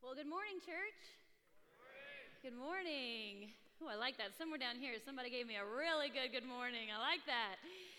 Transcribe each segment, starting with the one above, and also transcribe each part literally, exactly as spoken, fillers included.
Well, good morning, church. Good morning. Oh, I like that. Somewhere down here, somebody gave me a really good good morning. I like that.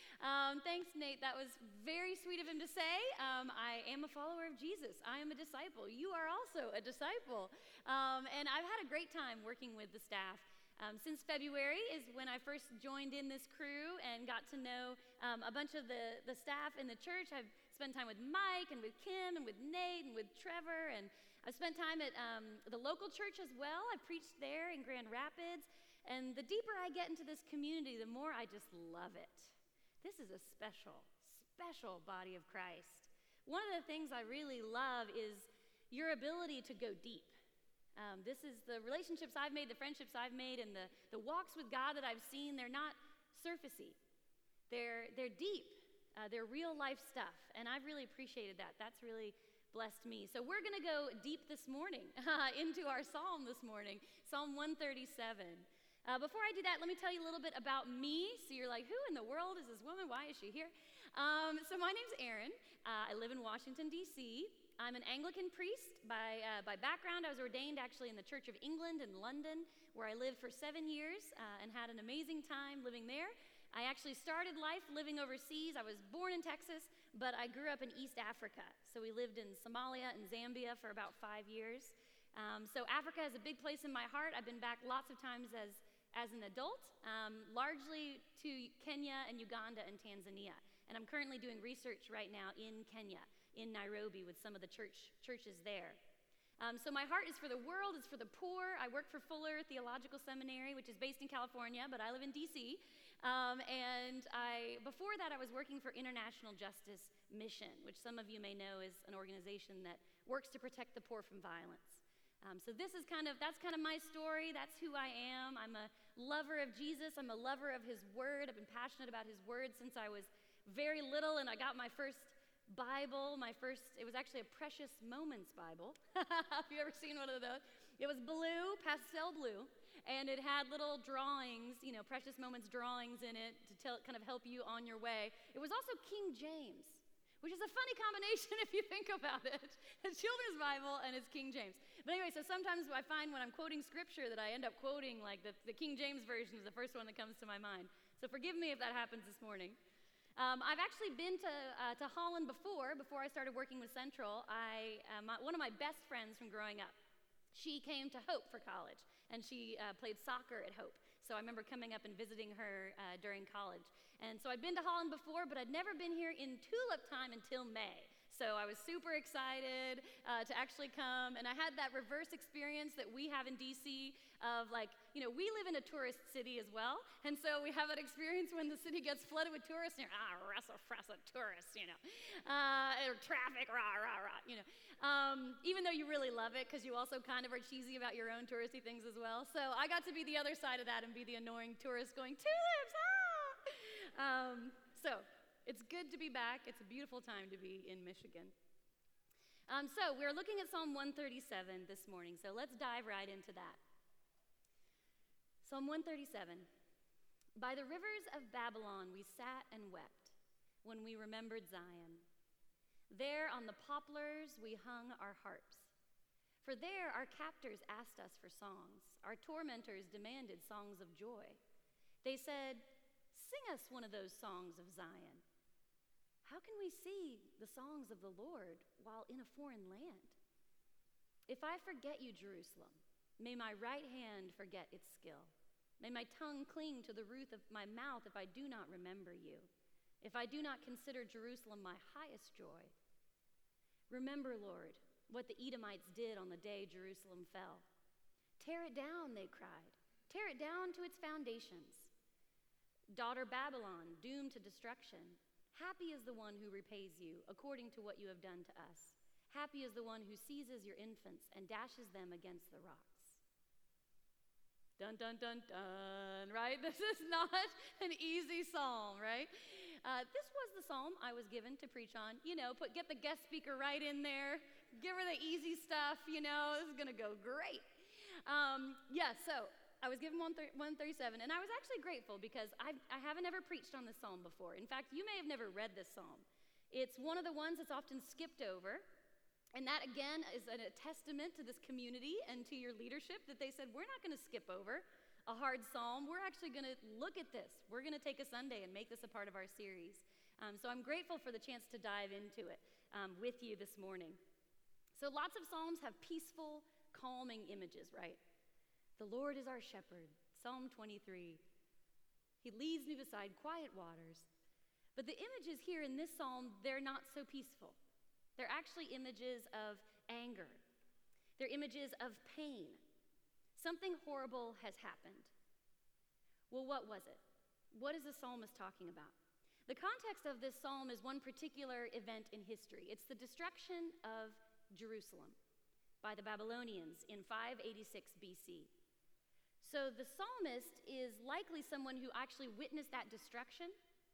Um, thanks, Nate. That was very sweet of him to say. Um, I am a follower of Jesus. I am a disciple. You are also a disciple. Um, and I've had a great time working with the staff. Um, since February is when I first joined in this crew and got to know um, a bunch of the, the staff in the church. I've spent time with Mike and with Kim and with Nate and with Trevor, and I've spent time at um, the local church as well. I preached there in Grand Rapids, and the deeper I get into this community, the more I just love it. This is a special, special body of Christ. One of the things I really love is your ability to go deep. Um, this is the relationships I've made, the friendships I've made, and the, the walks with God that I've seen. They're not surfacey. They're, they're deep. Uh, they're real life stuff, and I've really appreciated that. That's really blessed me. So we're going to go deep this morning uh, into our psalm this morning, Psalm one thirty-seven. Uh, before I do that, let me tell you a little bit about me. So you're like, who in the world is this woman? Why is she here? Um, so my name's Erin. Uh, I live in Washington, D C I'm an Anglican priest by, uh, by background. I was ordained actually in the Church of England in London, where I lived for seven years uh, and had an amazing time living there. I actually started life living overseas. I was born in Texas, but I grew up in East Africa. So we lived in Somalia and Zambia for about five years. Um, so Africa is a big place in my heart. I've been back lots of times as, as an adult, um, largely to Kenya and Uganda and Tanzania. And I'm currently doing research right now in Kenya, in Nairobi, with some of the church churches there. Um, so my heart is for the world, it's for the poor. I work for Fuller Theological Seminary, which is based in California, but I live in D C Um, and I, before that, I was working for International Justice Mission, which some of you may know is an organization that works to protect the poor from violence. Um, so this is kind of, that's kind of my story. That's who I am. I'm a lover of Jesus. I'm a lover of his word. I've been passionate about his word since I was very little, and I got my first Bible, my first, it was actually a Precious Moments Bible. Have you ever seen one of those? It was blue, pastel blue, and it had little drawings, you know, Precious Moments drawings in it to tell, kind of help you on your way. It was also King James, which is a funny combination if you think about it. It's Children's Bible and it's King James. But anyway, so sometimes I find when I'm quoting scripture that I end up quoting like the, the King James version is the first one that comes to my mind. So forgive me if that happens this morning. Um, I've actually been to, uh, to Holland before, before I started working with Central. I, uh, my, one of my best friends from growing up, she came to Hope for college, and she uh, played soccer at Hope. So I remember coming up and visiting her uh, during college. And so I'd been to Holland before, but I'd never been here in tulip time until May. So I was super excited uh, to actually come, and I had that reverse experience that we have in D C of like, you know, we live in a tourist city as well, and so we have that experience when the city gets flooded with tourists, and you're, ah, wrestle, wrestle, tourists, you know, uh, or traffic, rah, rah, rah, you know. Um, even though you really love it, because you also kind of are cheesy about your own touristy things as well. So I got to be the other side of that and be the annoying tourist going, tulips, ah! Um, so. It's good to be back. It's a beautiful time to be in Michigan. Um, so we're looking at Psalm one thirty-seven this morning, so let's dive right into that. Psalm one thirty-seven. By the rivers of Babylon we sat and wept when we remembered Zion. There on the poplars we hung our harps. For there our captors asked us for songs. Our tormentors demanded songs of joy. They said, "Sing us one of those songs of Zion." How can we see the songs of the Lord while in a foreign land? If I forget you, Jerusalem, may my right hand forget its skill. May my tongue cling to the roof of my mouth if I do not remember you, if I do not consider Jerusalem my highest joy. Remember, Lord, what the Edomites did on the day Jerusalem fell. Tear it down, they cried. Tear it down to its foundations. Daughter Babylon, doomed to destruction. Happy is the one who repays you according to what you have done to us. Happy is the one who seizes your infants and dashes them against the rocks. Dun, dun, dun, dun, right? This is not an easy psalm, right? Uh, this was the psalm I was given to preach on. You know, put get the guest speaker right in there. Give her the easy stuff, you know. This is going to go great. Um, yeah, so I was given one thirty-seven, and I was actually grateful because I've, I haven't ever preached on this psalm before. In fact, you may have never read this psalm. It's one of the ones that's often skipped over. And that, again, is a testament to this community and to your leadership that they said, we're not going to skip over a hard psalm. We're actually going to look at this. We're going to take a Sunday and make this a part of our series. Um, so I'm grateful for the chance to dive into it um, with you this morning. So lots of psalms have peaceful, calming images, right? The Lord is our shepherd, Psalm twenty-three. He leads me beside quiet waters. But the images here in this psalm, they're not so peaceful. They're actually images of anger. They're images of pain. Something horrible has happened. Well, what was it? What is the psalmist talking about? The context of this psalm is one particular event in history. It's the destruction of Jerusalem by the Babylonians in five eighty-six B C. So the psalmist is likely someone who actually witnessed that destruction,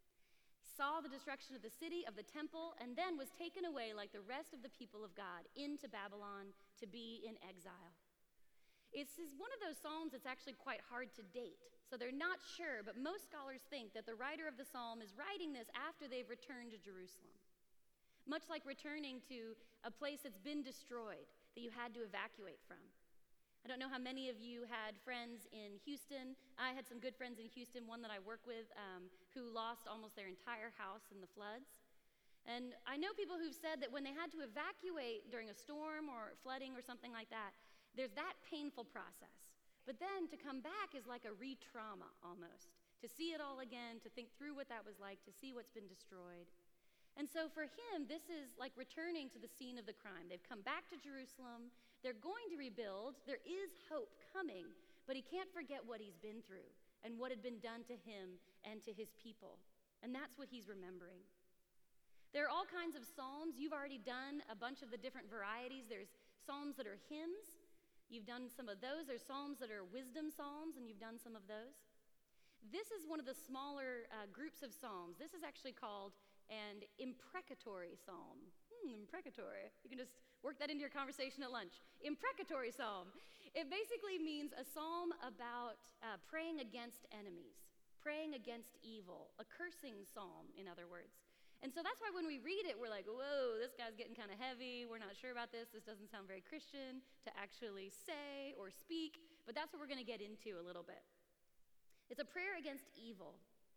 saw the destruction of the city, of the temple, and then was taken away like the rest of the people of God into Babylon to be in exile. It's one of those psalms that's actually quite hard to date. So they're not sure, but most scholars think that the writer of the psalm is writing this after they've returned to Jerusalem. Much like returning to a place that's been destroyed, that you had to evacuate from. I don't know how many of you had friends in Houston. I had some good friends in Houston, one that I work with, um, who lost almost their entire house in the floods. And I know people who've said that when they had to evacuate during a storm or flooding or something like that, there's that painful process. But then to come back is like a re-trauma almost, to see it all again, to think through what that was like, to see what's been destroyed. And so for him, this is like returning to the scene of the crime. They've come back to Jerusalem. They're going to rebuild. There is hope coming, but he can't forget what he's been through and what had been done to him and to his people. And that's what he's remembering. There are all kinds of psalms. You've already done a bunch of the different varieties. There's psalms that are hymns. You've done some of those. There's psalms that are wisdom psalms, and you've done some of those. This is one of the smaller uh, groups of psalms. This is actually called an imprecatory psalm. Hmm, imprecatory. You can just work that into your conversation at lunch. Imprecatory psalm. It basically means a psalm about uh, praying against enemies, praying against evil, a cursing psalm, in other words. And so that's why when we read it, we're like, whoa, this guy's getting kind of heavy. We're not sure about this. This doesn't sound very Christian to actually say or speak. But that's what we're going to get into a little bit. It's a prayer against evil.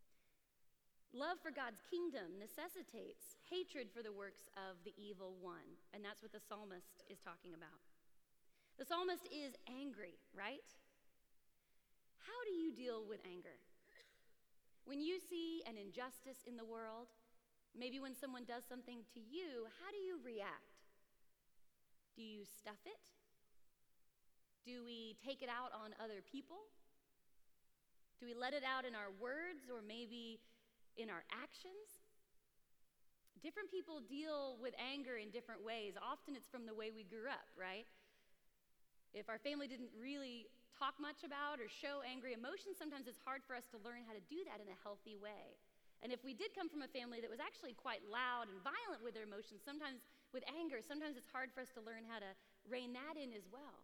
Love for God's kingdom necessitates hatred for the works of the evil one. And that's what the psalmist is talking about. The psalmist is angry, right? How do you deal with anger? When you see an injustice in the world, maybe when someone does something to you, how do you react? Do you stuff it? Do we take it out on other people? Do we let it out in our words or maybe in our actions? Different people deal with anger in different ways. Often it's from the way we grew up, right? If our family didn't really talk much about or show angry emotions, sometimes it's hard for us to learn how to do that in a healthy way. And if we did come from a family that was actually quite loud and violent with their emotions, sometimes with anger, sometimes it's hard for us to learn how to rein that in as well.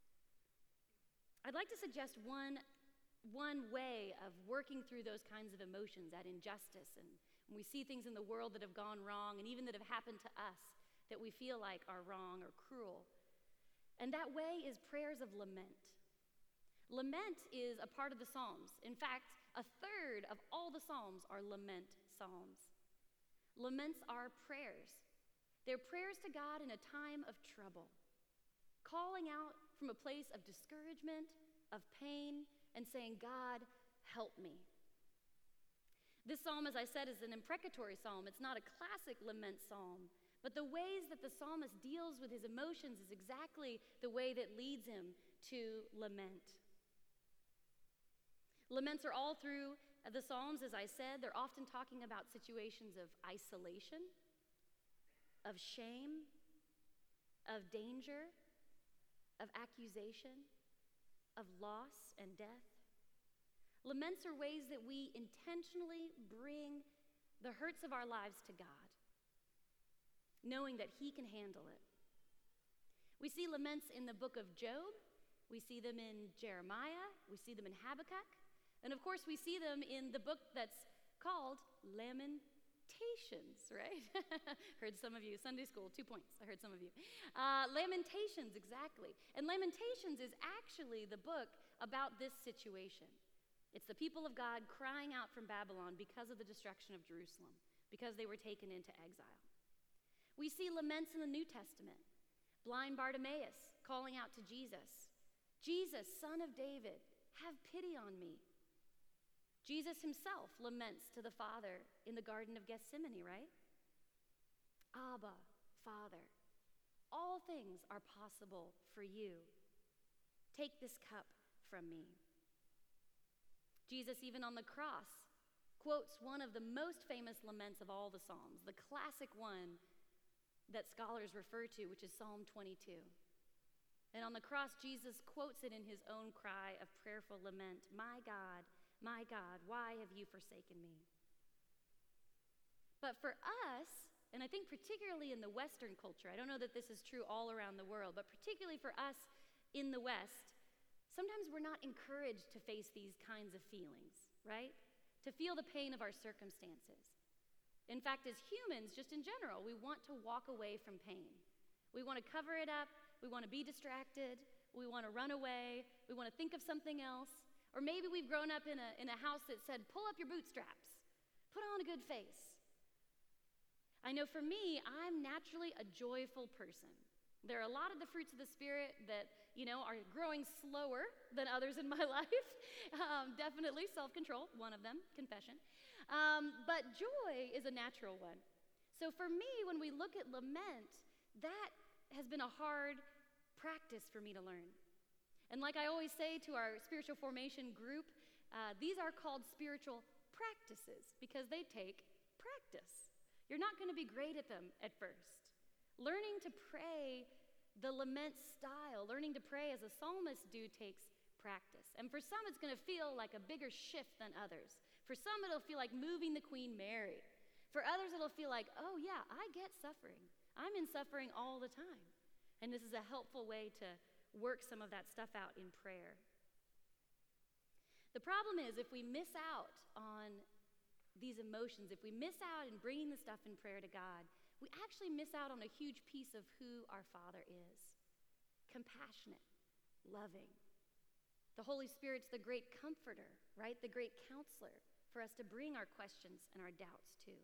I'd like to suggest one One way of working through those kinds of emotions, that injustice, and when we see things in the world that have gone wrong and even that have happened to us that we feel like are wrong or cruel. And that way is prayers of lament. Lament is a part of the Psalms. In fact, a third of all the Psalms are lament psalms. Laments are prayers. They're prayers to God in a time of trouble, calling out from a place of discouragement, of pain, and saying, God, help me. This psalm, as I said, is an imprecatory psalm. It's not a classic lament psalm, but the ways that the psalmist deals with his emotions is exactly the way that leads him to lament. Laments are all through the Psalms, as I said. They're often talking about situations of isolation, of shame, of danger, of accusation, of loss and death. Laments are ways that we intentionally bring the hurts of our lives to God, knowing that He can handle it. We see laments in the book of Job. We see them in Jeremiah. We see them in Habakkuk. And of course, we see them in the book that's called Laman, Lamentations, right? Heard some of you. Sunday school, two points. I heard some of you. Uh, Lamentations, exactly. And Lamentations is actually the book about this situation. It's the people of God crying out from Babylon because of the destruction of Jerusalem, because they were taken into exile. We see laments in the New Testament. Blind Bartimaeus calling out to Jesus, Jesus, Son of David, have pity on me. Jesus himself laments to the Father in the Garden of Gethsemane, right? Abba, Father, all things are possible for you. Take this cup from me. Jesus, even on the cross, quotes one of the most famous laments of all the Psalms, the classic one that scholars refer to, which is Psalm twenty-two. And on the cross, Jesus quotes it in his own cry of prayerful lament, my God, my God, why have you forsaken me? But for us, and I think particularly in the Western culture, I don't know that this is true all around the world, but particularly for us in the West, sometimes we're not encouraged to face these kinds of feelings, right? To feel the pain of our circumstances. In fact, as humans, just in general, we want to walk away from pain. We want to cover it up. We want to be distracted. We want to run away. We want to think of something else. Or maybe we've grown up in a, in a house that said, pull up your bootstraps. Put on a good face. I know for me, I'm naturally a joyful person. There are a lot of the fruits of the Spirit that, you know, are growing slower than others in my life. Um, definitely self-control, one of them, confession. Um, but joy is a natural one. So for me, when we look at lament, that has been a hard practice for me to learn. And like I always say to our spiritual formation group, uh, these are called spiritual practices because they take practice. You're not going to be great at them at first. Learning to pray the lament style, learning to pray as a psalmist do takes practice. And for some, it's going to feel like a bigger shift than others. For some, it'll feel like moving the Queen Mary. For others, it'll feel like, oh yeah, I get suffering. I'm in suffering all the time. And this is a helpful way to work some of that stuff out in prayer. The problem is if we miss out on these emotions, if we miss out in bringing the stuff in prayer to God, we actually miss out on a huge piece of who our Father is. Compassionate, loving. The Holy Spirit's the great comforter, right? The great counselor for us to bring our questions and our doubts to.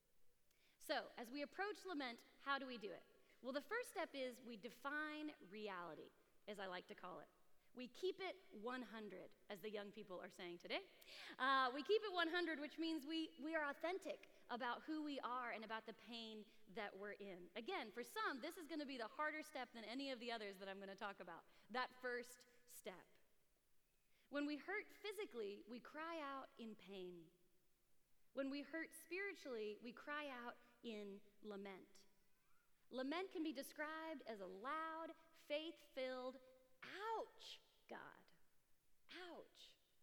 So, as we approach lament, how do we do it? Well, the first step is we define reality, as I like to call it. We keep it one hundred, as the young people are saying today. Uh, we keep it one hundred, which means we, we are authentic about who we are and about the pain that we're in. Again, for some, this is going to be the harder step than any of the others that I'm going to talk about, that first step. When we hurt physically, we cry out in pain. When we hurt spiritually, we cry out in lament. Lament can be described as a loud, faith-filled, ouch, God, ouch.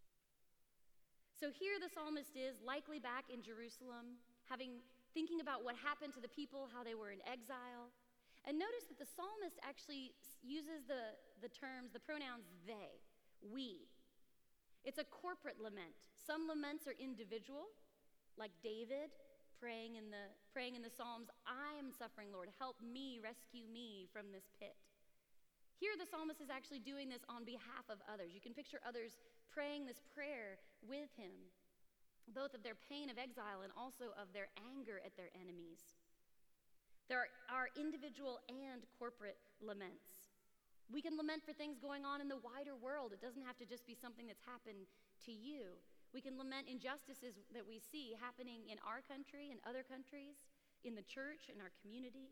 So here the psalmist is, likely back in Jerusalem, having thinking about what happened to the people, how they were in exile. And notice that the psalmist actually uses the, the terms, the pronouns they, we. It's a corporate lament. Some laments are individual, like David praying in the praying in the Psalms, I am suffering, Lord, help me, rescue me from this pit. Here the psalmist is actually doing this on behalf of others. You can picture others praying this prayer with him, both of their pain of exile and also of their anger at their enemies. There are, are individual and corporate laments. We can lament for things going on in the wider world. It doesn't have to just be something that's happened to you. We can lament injustices that we see happening in our country and other countries, in the church, in our community.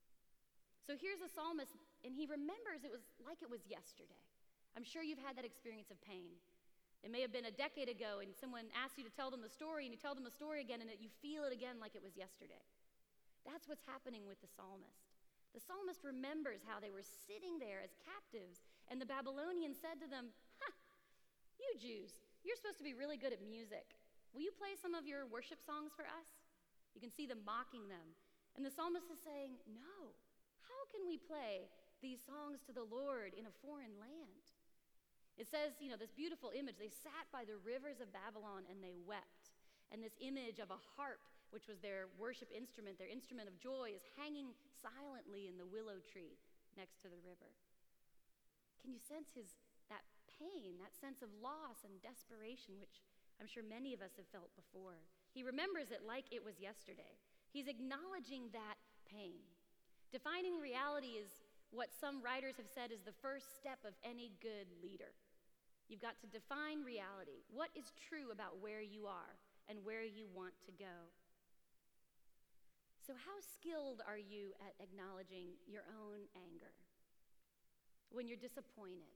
So here's a psalmist, and he remembers it was like it was yesterday. I'm sure you've had that experience of pain. It may have been a decade ago, and someone asked you to tell them the story, and you tell them the story again, and you feel it again like it was yesterday. That's what's happening with the psalmist. The psalmist remembers how they were sitting there as captives, and the Babylonians said to them, "Ha, you Jews, you're supposed to be really good at music. Will you play some of your worship songs for us?" You can see them mocking them. And the psalmist is saying, no, how can we play these songs to the Lord in a foreign land? It says, you know, this beautiful image, they sat by the rivers of Babylon and they wept. And this image of a harp which was their worship instrument, their instrument of joy, is hanging silently in the willow tree next to the river. Can you sense his that pain, that sense of loss and desperation, which I'm sure many of us have felt before? He remembers it like it was yesterday. He's acknowledging that pain. Defining reality is what some writers have said is the first step of any good leader. You've got to define reality. What is true about where you are and where you want to go? So how skilled are you at acknowledging your own anger? When you're disappointed?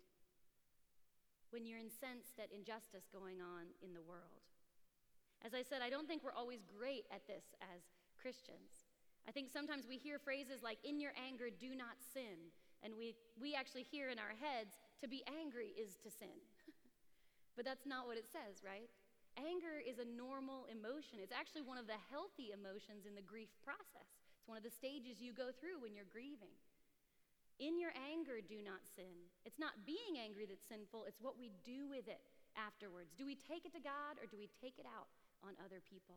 When you're incensed at injustice going on in the world? As I said, I don't think we're always great at this as Christians. I think sometimes we hear phrases like, in your anger, do not sin. And we, we actually hear in our heads, to be angry is to sin. But that's not what it says, right? Anger is a normal emotion. It's actually one of the healthy emotions in the grief process. It's one of the stages you go through when you're grieving. In your anger, do not sin. It's not being angry that's sinful, it's what we do with it afterwards. Do we take it to God or do we take it out on other people?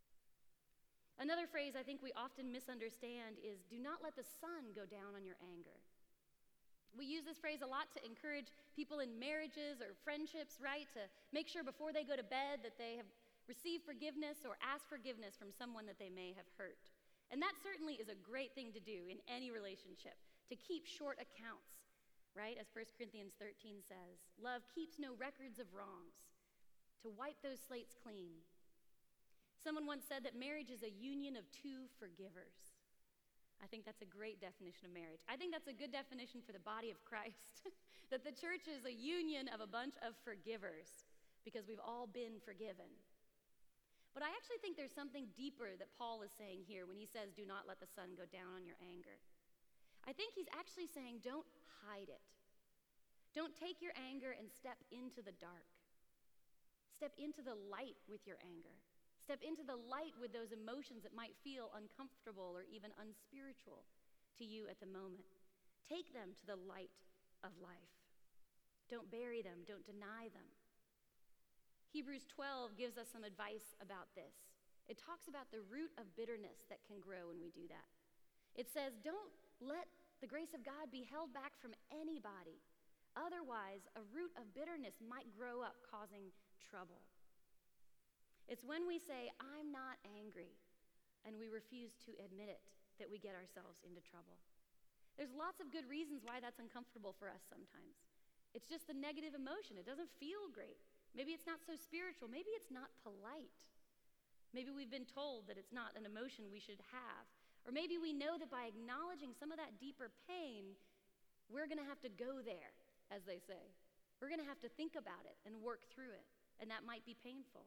Another phrase I think we often misunderstand is, do not let the sun go down on your anger. We use this phrase a lot to encourage people in marriages or friendships, right? To make sure before they go to bed that they have received forgiveness or asked forgiveness from someone that they may have hurt. And that certainly is a great thing to do in any relationship, to keep short accounts, right? As First Corinthians thirteen says, love keeps no records of wrongs, to wipe those slates clean. Someone once said that marriage is a union of two forgivers. I think that's a great definition of marriage. I think that's a good definition for the body of Christ, that the church is a union of a bunch of forgivers because we've all been forgiven. But I actually think there's something deeper that Paul is saying here when he says, do not let the sun go down on your anger. I think he's actually saying, don't hide it. Don't take your anger and step into the dark. Step into the light with your anger. Step into the light with those emotions that might feel uncomfortable or even unspiritual to you at the moment. Take them to the light of life. Don't bury them. Don't deny them. Hebrews twelve gives us some advice about this. It talks about the root of bitterness that can grow when we do that. It says, don't let the grace of God be held back from anybody. Otherwise, a root of bitterness might grow up, causing trouble. It's when we say, I'm not angry, and we refuse to admit it, that we get ourselves into trouble. There's lots of good reasons why that's uncomfortable for us sometimes. It's just the negative emotion. It doesn't feel great. Maybe it's not so spiritual. Maybe it's not polite. Maybe we've been told that it's not an emotion we should have. Or maybe we know that by acknowledging some of that deeper pain, we're going to have to go there, as they say. We're going to have to think about it and work through it, and that might be painful.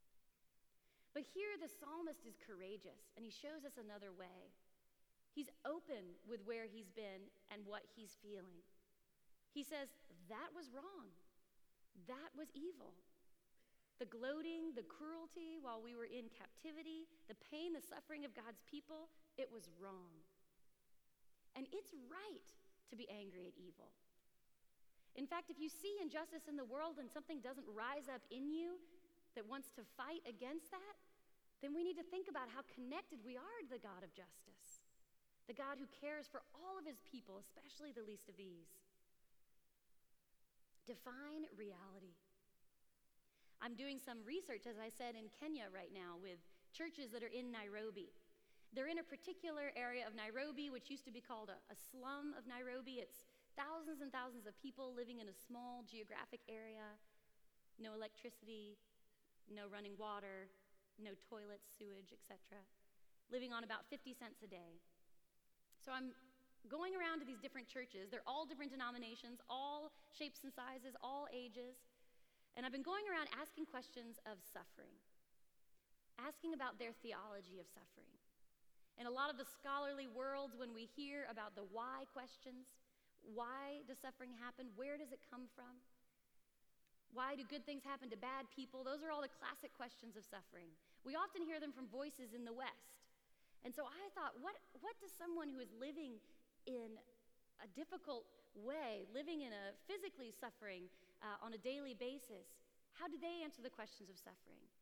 But here the psalmist is courageous, and he shows us another way. He's open with where he's been and what he's feeling. He says, that was wrong. That was evil. The gloating, the cruelty while we were in captivity, the pain, the suffering of God's people, it was wrong. And it's right to be angry at evil. In fact, if you see injustice in the world and something doesn't rise up in you that wants to fight against that, then we need to think about how connected we are to the God of justice, the God who cares for all of his people, especially the least of these. Define reality. I'm doing some research, as I said, in Kenya right now with churches that are in Nairobi. They're in a particular area of Nairobi, which used to be called a, a slum of Nairobi. It's thousands and thousands of people living in a small geographic area, no electricity, no running water, no toilets, sewage, et cetera, living on about fifty cents a day. So I'm going around to these different churches. They're all different denominations, all shapes and sizes, all ages. And I've been going around asking questions of suffering, asking about their theology of suffering. In a lot of the scholarly worlds, when we hear about the why questions, why does suffering happen? Where does it come from? Why do good things happen to bad people? Those are all the classic questions of suffering. We often hear them from voices in the West. And so I thought, what, what does someone who is living in a difficult way, living in a physically suffering uh, on a daily basis, how do they answer the questions of suffering?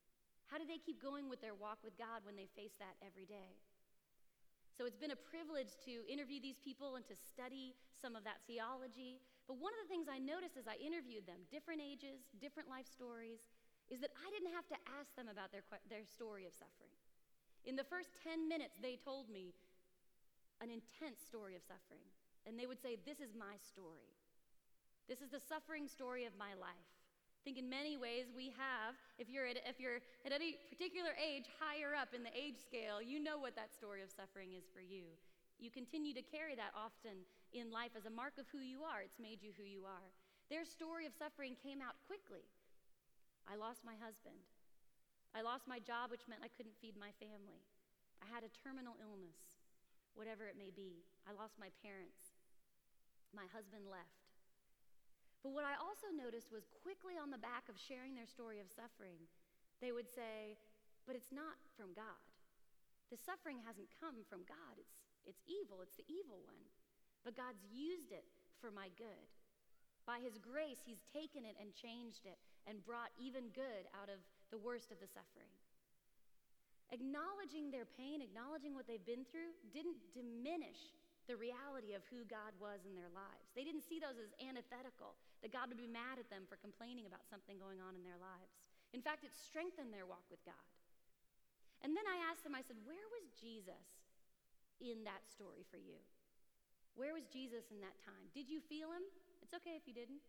How do they keep going with their walk with God when they face that every day? So it's been a privilege to interview these people and to study some of that theology. But one of the things I noticed as I interviewed them, different ages, different life stories, is that I didn't have to ask them about their, their story of suffering. In the first ten minutes, they told me an intense story of suffering. And they would say, this is my story. This is the suffering story of my life. I think in many ways we have, if you're at, if you're at any particular age higher up in the age scale, you know what that story of suffering is for you. You continue to carry that often in life as a mark of who you are. It's made you who you are. Their story of suffering came out quickly. I lost my husband. I lost my job, which meant I couldn't feed my family. I had a terminal illness, whatever it may be. I lost my parents. My husband left. But what I also noticed was quickly on the back of sharing their story of suffering, they would say, but it's not from God. The suffering hasn't come from God. It's, it's evil. It's the evil one. But God's used it for my good. By his grace, he's taken it and changed it and brought even good out of the worst of the suffering. Acknowledging their pain, acknowledging what they've been through, didn't diminish the reality of who God was in their lives. They didn't see those as antithetical, that God would be mad at them for complaining about something going on in their lives. In fact, it strengthened their walk with God. And then I asked them, I said, where was Jesus in that story for you? Where was Jesus in that time? Did you feel him? It's okay if you didn't.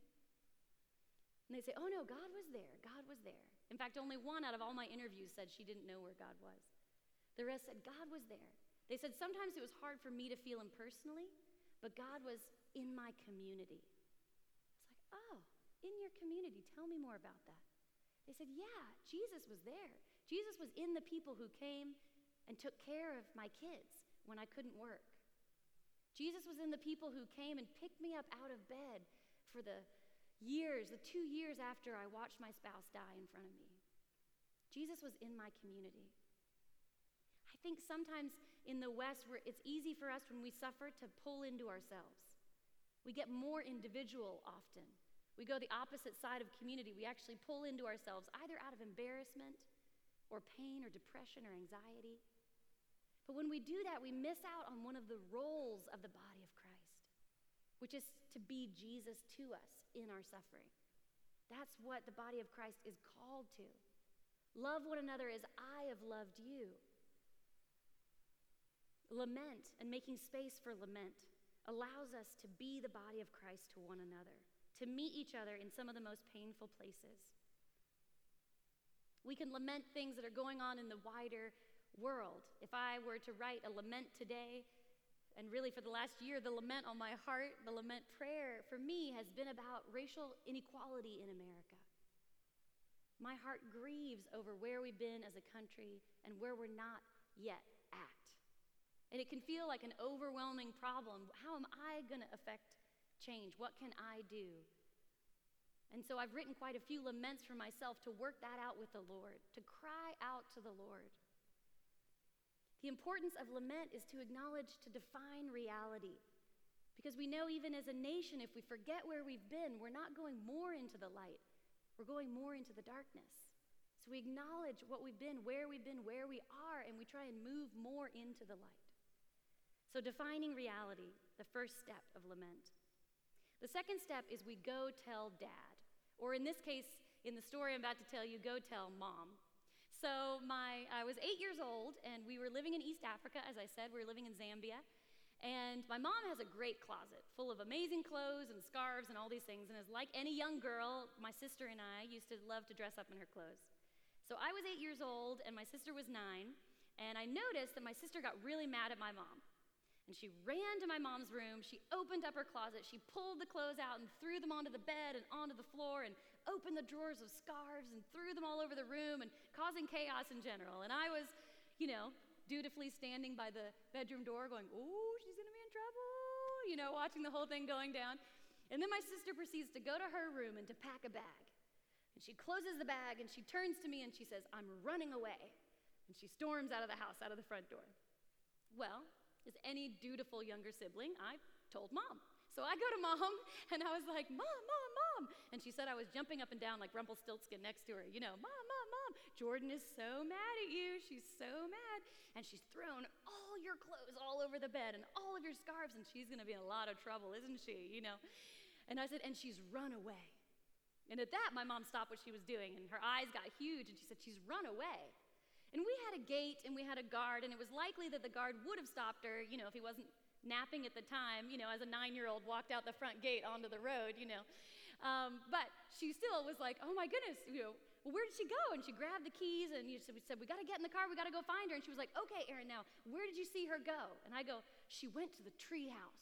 And they say, oh no, God was there. God was there. In fact, only one out of all my interviews said she didn't know where God was. The rest said, God was there. They said, sometimes it was hard for me to feel him personally, but God was in my community. It's like, oh, in your community, tell me more about that. They said, yeah, Jesus was there. Jesus was in the people who came and took care of my kids when I couldn't work. Jesus was in the people who came and picked me up out of bed for the years, the two years after I watched my spouse die in front of me. Jesus was in my community. I think sometimes in the West, where it's easy for us when we suffer to pull into ourselves. We get more individual often. We go the opposite side of community. We actually pull into ourselves either out of embarrassment or pain or depression or anxiety. But when we do that, we miss out on one of the roles of the body of Christ, which is to be Jesus to us in our suffering. That's what the body of Christ is called to. Love one another as I have loved you. Lament and making space for lament allows us to be the body of Christ to one another, to meet each other in some of the most painful places. We can lament things that are going on in the wider world. If I were to write a lament today, and really for the last year, the lament on my heart, the lament prayer for me has been about racial inequality in America. My heart grieves over where we've been as a country and where we're not yet at. And it can feel like an overwhelming problem. How am I going to affect change? What can I do? And so I've written quite a few laments for myself to work that out with the Lord, to cry out to the Lord. The importance of lament is to acknowledge, to define reality. Because we know even as a nation, if we forget where we've been, we're not going more into the light. We're going more into the darkness. So we acknowledge what we've been, where we've been, where we are, and we try and move more into the light. So defining reality, the first step of lament. The second step is we go tell dad. Or in this case, in the story I'm about to tell you, go tell mom. So my, I was eight years old, and we were living in East Africa. As I said, we were living in Zambia. And my mom has a great closet full of amazing clothes and scarves and all these things. And as like any young girl, my sister and I used to love to dress up in her clothes. So I was eight years old, and my sister was nine. And I noticed that my sister got really mad at my mom. And she ran to my mom's room, she opened up her closet, she pulled the clothes out and threw them onto the bed and onto the floor and opened the drawers of scarves and threw them all over the room and causing chaos in general. And I was, you know, dutifully standing by the bedroom door going, oh, she's gonna be in trouble, you know, watching the whole thing going down. And then my sister proceeds to go to her room and to pack a bag. And she closes the bag and she turns to me and she says, I'm running away. And she storms out of the house, out of the front door. Well, as any dutiful younger sibling, I told mom. So I go to Mom, and I was like, Mom, Mom, Mom. And she said I was jumping up and down like Rumpelstiltskin next to her. You know, Mom, Mom, Mom. Jordan is so mad at you. She's so mad. And she's thrown all your clothes all over the bed and all of your scarves, and she's going to be in a lot of trouble, isn't she? You know. And I said, and she's run away. And at that, my mom stopped what she was doing, and her eyes got huge, and she said, she's run away. And we had a gate, and we had a guard, and it was likely that the guard would have stopped her, you know, if he wasn't napping at the time, you know, as a nine-year-old walked out the front gate onto the road, you know. Um, but she still was like, oh my goodness, you know, well, where did she go? And she grabbed the keys, and you said, we said, we got to get in the car, we got to go find her. And she was like, okay, Erin, now, where did you see her go? And I go, she went to the tree house.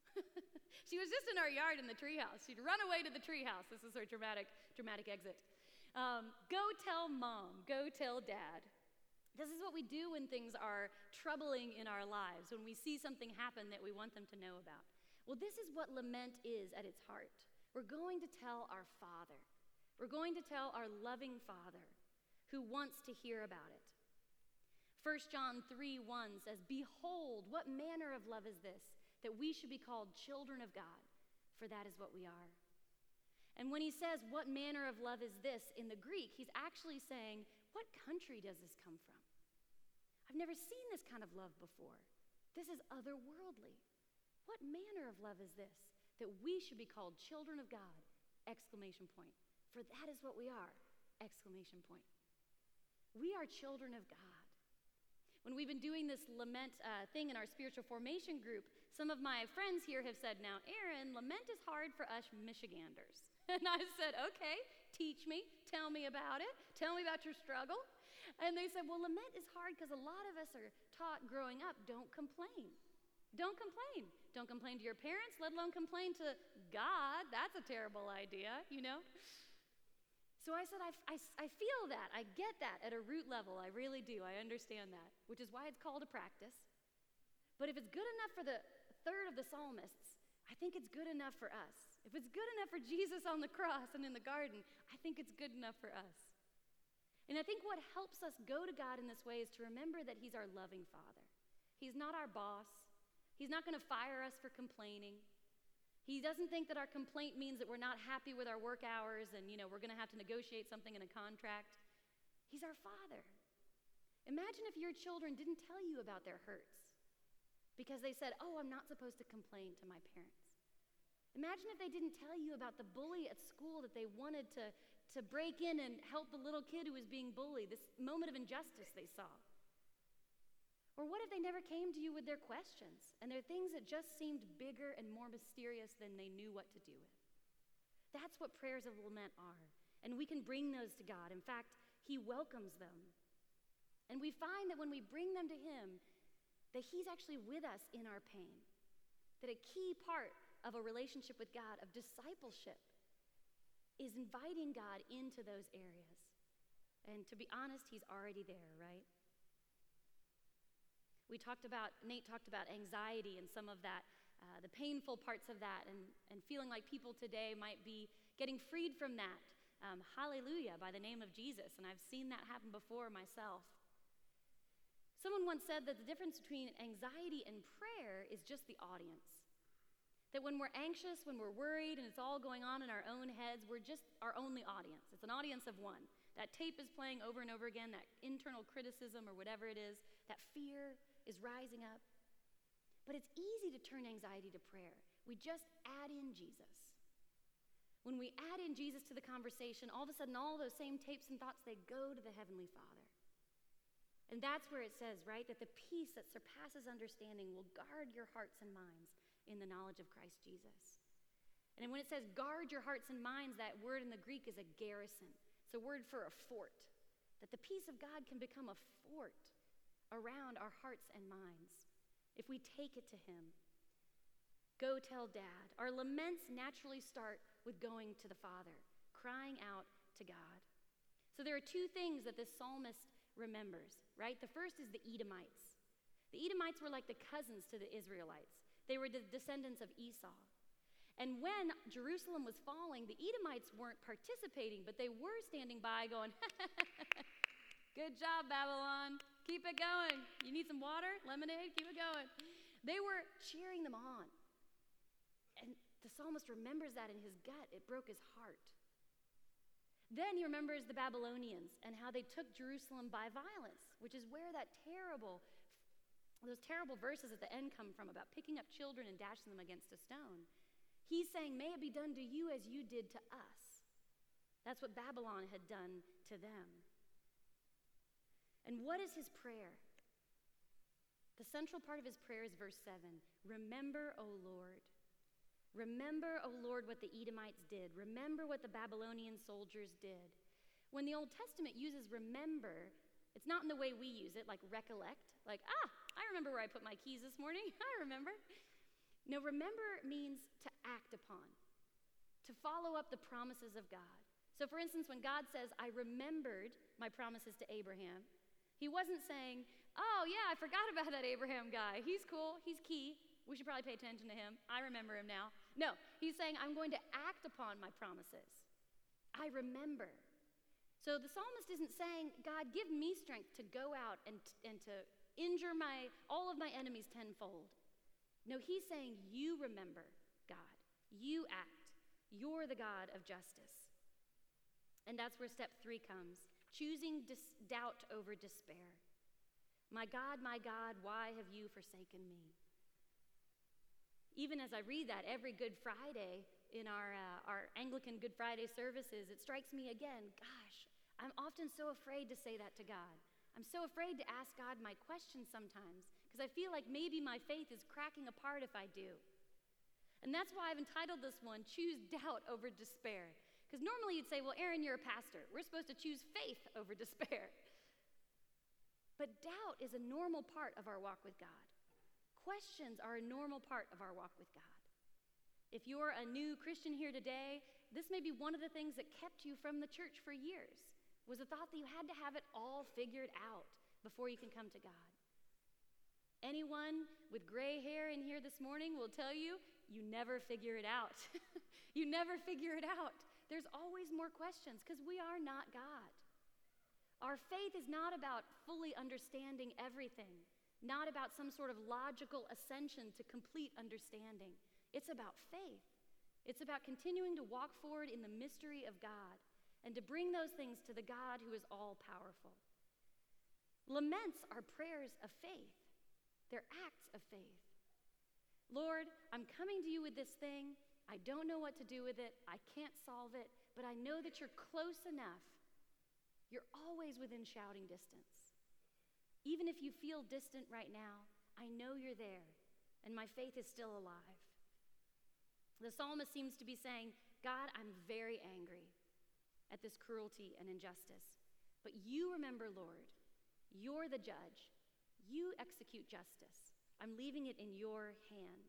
She was just in our yard in the tree house. She'd run away to the tree house. This is her dramatic, dramatic exit. Um, go tell Mom, go tell Dad. This is what we do when things are troubling in our lives, when we see something happen that we want them to know about. Well, this is what lament is at its heart. We're going to tell our Father. We're going to tell our loving Father who wants to hear about it. First John three one says, behold, what manner of love is this, that we should be called children of God, for that is what we are. And when he says, what manner of love is this, in the Greek, he's actually saying, what country does this come from? I've never seen this kind of love before. This is otherworldly. What manner of love is this, that we should be called children of God, exclamation point. For that is what we are, exclamation point. We are children of God. When we've been doing this lament uh, thing in our spiritual formation group, some of my friends here have said, now, Erin, lament is hard for us Michiganders. And I said, okay, teach me, tell me about it, tell me about your struggle. And they said, well, lament is hard because a lot of us are taught growing up, don't complain. Don't complain. Don't complain to your parents, let alone complain to God. That's a terrible idea, you know? So I said, I, I, I feel that. I get that at a root level. I really do. I understand that, which is why it's called a practice. But if it's good enough for the third of the psalmists, I think it's good enough for us. If it's good enough for Jesus on the cross and in the garden, I think it's good enough for us. And I think what helps us go to God in this way is to remember that he's our loving Father. He's not our boss. He's not going to fire us for complaining. He doesn't think that our complaint means that we're not happy with our work hours and, you know, we're going to have to negotiate something in a contract. He's our Father. Imagine if your children didn't tell you about their hurts because they said, oh, I'm not supposed to complain to my parents. Imagine if they didn't tell you about the bully at school that they wanted to, to break in and help the little kid who was being bullied, this moment of injustice they saw. Or what if they never came to you with their questions and their things that just seemed bigger and more mysterious than they knew what to do with? That's what prayers of lament are. And we can bring those to God. In fact, he welcomes them. And we find that when we bring them to him, that he's actually with us in our pain. That a key part of a relationship with God, of discipleship, is inviting God into those areas. And to be honest, he's already there, right? We talked about, Nate talked about anxiety and some of that, uh, the painful parts of that, and, and feeling like people today might be getting freed from that. Um, hallelujah, by the name of Jesus. And I've seen that happen before myself. Someone once said that the difference between anxiety and prayer is just the audience. That when we're anxious, when we're worried, and it's all going on in our own heads, we're just our only audience. It's an audience of one. That tape is playing over and over again, that internal criticism or whatever it is, that fear is rising up. But it's easy to turn anxiety to prayer. We just add in Jesus. When we add in Jesus to the conversation, all of a sudden all those same tapes and thoughts, they go to the Heavenly Father. And that's where it says, right, that the peace that surpasses understanding will guard your hearts and minds in the knowledge of Christ Jesus. And when it says guard your hearts and minds, that word in the Greek is a garrison. It's a word for a fort. That the peace of God can become a fort around our hearts and minds if we take it to him. Go tell Dad. Our laments naturally start with going to the Father, crying out to God. So there are two things that this psalmist remembers, right? The first is the Edomites. The Edomites were like the cousins to the Israelites. They were the descendants of Esau. And when Jerusalem was falling, the Edomites weren't participating, but they were standing by going, good job, Babylon. Keep it going. You need some water? Lemonade? Keep it going. They were cheering them on. And The psalmist remembers that in his gut. It broke his heart. Then he remembers the Babylonians and how they took Jerusalem by violence, which is where that terrible, those terrible verses at the end come from about picking up children and dashing them against a stone. He's saying, may it be done to you as you did to us. That's what Babylon had done to them. And what is his prayer? The central part of his prayer is verse seven. Remember, O Lord. Remember, O Lord, what the Edomites did. Remember what the Babylonian soldiers did. When the Old Testament uses remember, it's not in the way we use it, like recollect, like, ah, I remember where I put my keys this morning. I remember. No, remember means to act upon, to follow up the promises of God. So for instance, when God says, I remembered my promises to Abraham, he wasn't saying, oh yeah, I forgot about that Abraham guy. He's cool, he's key. We should probably pay attention to him. I remember him now. No, he's saying, I'm going to act upon my promises. I remember. So the psalmist isn't saying, God, give me strength to go out and, and to injure my all of my enemies tenfold. No, he's saying, you remember, God. You act. You're the God of justice. And that's where step three comes, choosing dis- doubt over despair. My God, my God, why have you forsaken me? Even as I read that every Good Friday in our, uh, our Anglican Good Friday services, it strikes me again, gosh, I'm often so afraid to say that to God. I'm so afraid to ask God my questions sometimes because I feel like maybe my faith is cracking apart if I do. And that's why I've entitled this one, Choose Doubt Over Despair. Because normally you'd say, well, Aaron, you're a pastor. We're supposed to choose faith over despair. But doubt is a normal part of our walk with God. Questions are a normal part of our walk with God. If you're a new Christian here today, this may be one of the things that kept you from the church for years, was the thought that you had to have it all figured out before you can come to God. Anyone with gray hair in here this morning will tell you, you never figure it out. You never figure it out. There's always more questions because we are not God. Our faith is not about fully understanding everything, not about some sort of logical ascension to complete understanding. It's about faith. It's about continuing to walk forward in the mystery of God and to bring those things to the God who is all-powerful. Laments are prayers of faith. They're acts of faith. Lord, I'm coming to you with this thing. I don't know what to do with it. I can't solve it, but I know that you're close enough. You're always within shouting distance. Even if you feel distant right now, I know you're there, and my faith is still alive. The psalmist seems to be saying, God, I'm very angry at this cruelty and injustice, but you remember, Lord, you're the judge. You execute justice. I'm leaving it in your hand.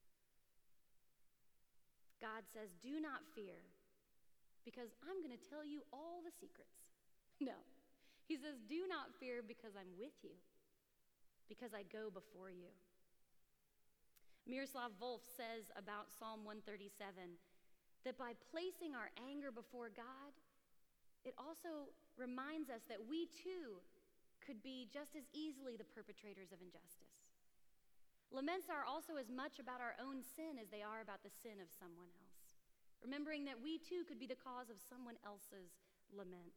God says, do not fear, because I'm going to tell you all the secrets. No. He says, do not fear because I'm with you, because I go before you. Miroslav Volf says about Psalm one thirty-seven that by placing our anger before God, it also reminds us that we too could be just as easily the perpetrators of injustice. Laments are also as much about our own sin as they are about the sin of someone else, remembering that we too could be the cause of someone else's lament.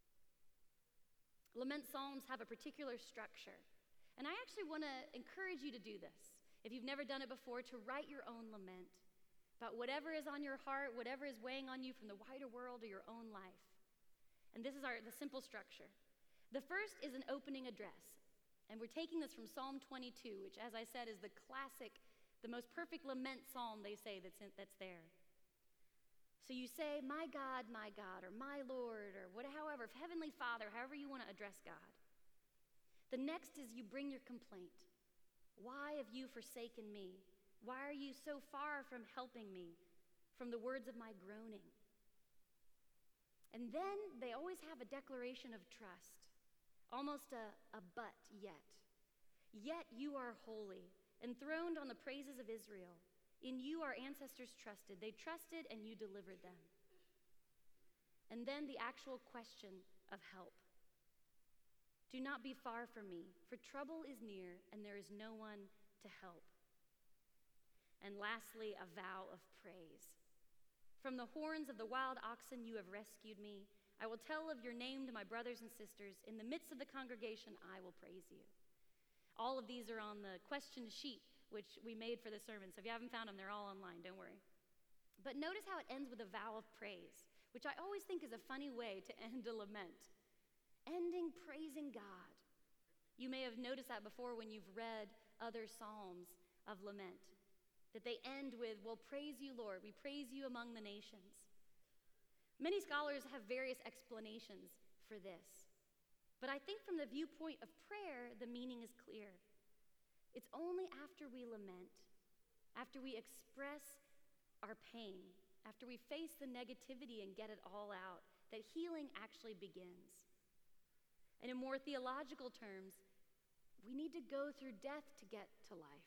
Lament psalms have a particular structure, and I actually want to encourage you to do this. If you've never done it before, to write your own lament about whatever is on your heart, whatever is weighing on you from the wider world or your own life. And this is our the simple structure. The first is an opening address, and we're taking this from Psalm twenty-two, which, as I said, is the classic, the most perfect lament psalm, they say, that's, in, that's there. So you say, my God, my God, or my Lord, or what, however, Heavenly Father, however you want to address God. The next is you bring your complaint. Why have you forsaken me? Why are you so far from helping me, from the words of my groaning? And then they always have a declaration of trust, almost a, a but yet. Yet you are holy, enthroned on the praises of Israel. In you our ancestors trusted. They trusted and you delivered them. And then the actual question of help. Do not be far from me, for trouble is near and there is no one to help. And lastly, a vow of praise. From the horns of the wild oxen you have rescued me. I will tell of your name to my brothers and sisters. In the midst of the congregation, I will praise you. All of these are on the question sheet, which we made for the sermon. So if you haven't found them, they're all online, don't worry. But notice how it ends with a vow of praise, which I always think is a funny way to end a lament. Ending praising God. You may have noticed that before when you've read other psalms of lament, that they end with, well, praise you, Lord. We praise you among the nations. Many scholars have various explanations for this. But I think from the viewpoint of prayer, the meaning is clear. It's only after we lament, after we express our pain, after we face the negativity and get it all out, that healing actually begins. And in more theological terms, we need to go through death to get to life.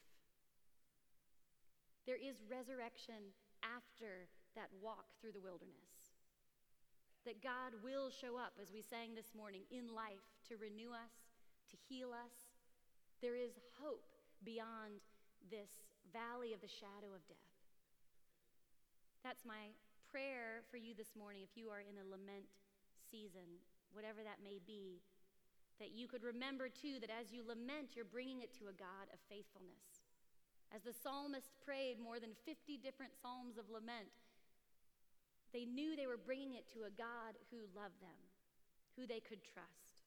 There is resurrection after that walk through the wilderness. That God will show up, as we sang this morning, in life to renew us, to heal us. There is hope beyond this valley of the shadow of death. That's my prayer for you this morning if you are in a lament season, whatever that may be, that you could remember too that as you lament, you're bringing it to a God of faithfulness. As the psalmist prayed more than fifty different psalms of lament, they knew they were bringing it to a God who loved them, who they could trust.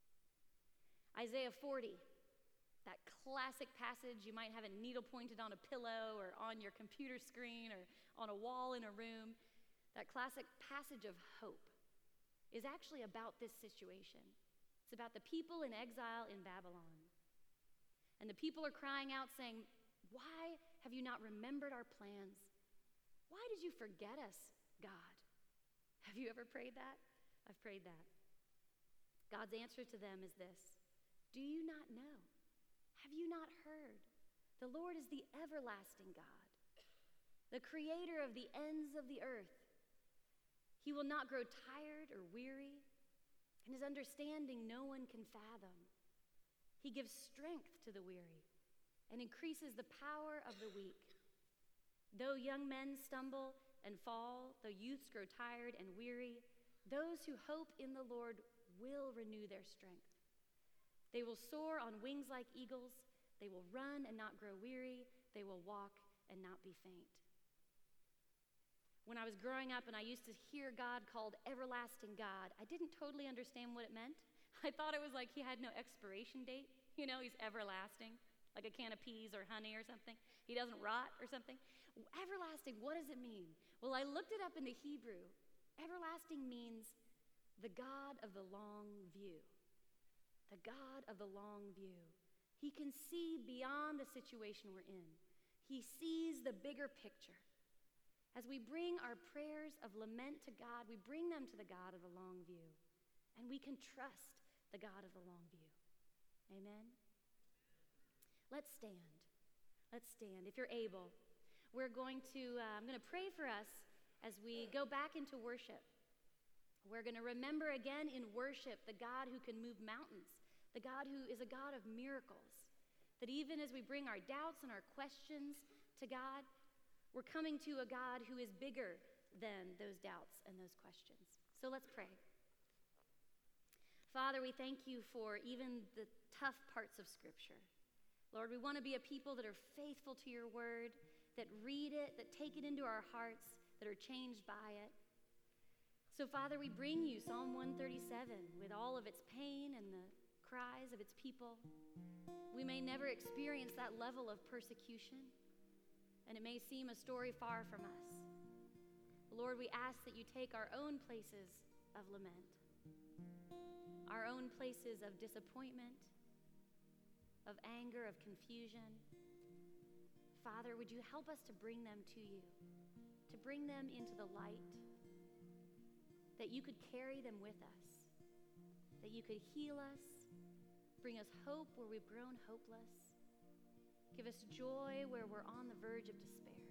Isaiah forty, that classic passage, you might have it needle pointed on a pillow or on your computer screen or on a wall in a room. That classic passage of hope is actually about this situation. It's about the people in exile in Babylon. And the people are crying out saying, why have you not remembered our plans? Why did you forget us, God? Have you ever prayed that? I've prayed that. God's answer to them is this: do you not know? Have you not heard? The Lord is the everlasting God, the creator of the ends of the earth. He will not grow tired or weary, and his understanding no one can fathom. He gives strength to the weary and increases the power of the weak. Though young men stumble and fall, though youths grow tired and weary, those who hope in the Lord will renew their strength. They will soar on wings like eagles. They will run and not grow weary. They will walk and not be faint. When I was growing up and I used to hear God called everlasting God, I didn't totally understand what it meant. I thought it was like he had no expiration date. You know, he's everlasting, like a can of peas or honey or something. He doesn't rot or something. Everlasting, what does it mean? Well, I looked it up in the Hebrew. Everlasting means the God of the long view. The God of the long view. He can see beyond the situation we're in. He sees the bigger picture. As we bring our prayers of lament to God, we bring them to the God of the long view. And we can trust the God of the long view. Amen? Let's stand. Let's stand. If you're able, we're going to, uh, I'm going to pray for us as we go back into worship. We're going to remember again in worship the God who can move mountains, the God who is a God of miracles. That even as we bring our doubts and our questions to God, we're coming to a God who is bigger than those doubts and those questions. So let's pray. Father, we thank you for even the tough parts of Scripture. Lord, we want to be a people that are faithful to your word, that read it, that take it into our hearts, that are changed by it. So, Father, we bring you Psalm one thirty-seven with all of its pain and the cries of its people. We may never experience that level of persecution, and it may seem a story far from us. Lord, we ask that you take our own places of lament, our own places of disappointment, of anger, of confusion. Father, would you help us to bring them to you, to bring them into the light, that you could carry them with us, that you could heal us, bring us hope where we've grown hopeless, give us joy where we're on the verge of despair.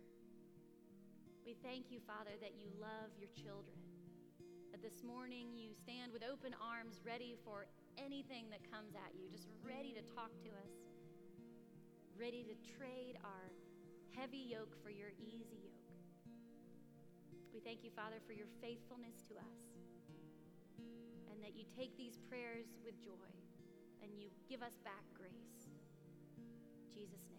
We thank you, Father, that you love your children, that this morning you stand with open arms ready for anything that comes at you, just ready to talk to us, ready to trade our heavy yoke for your easy yoke. We thank you, Father, for your faithfulness to us, and that you take these prayers with joy and you give us back grace. In Jesus' name.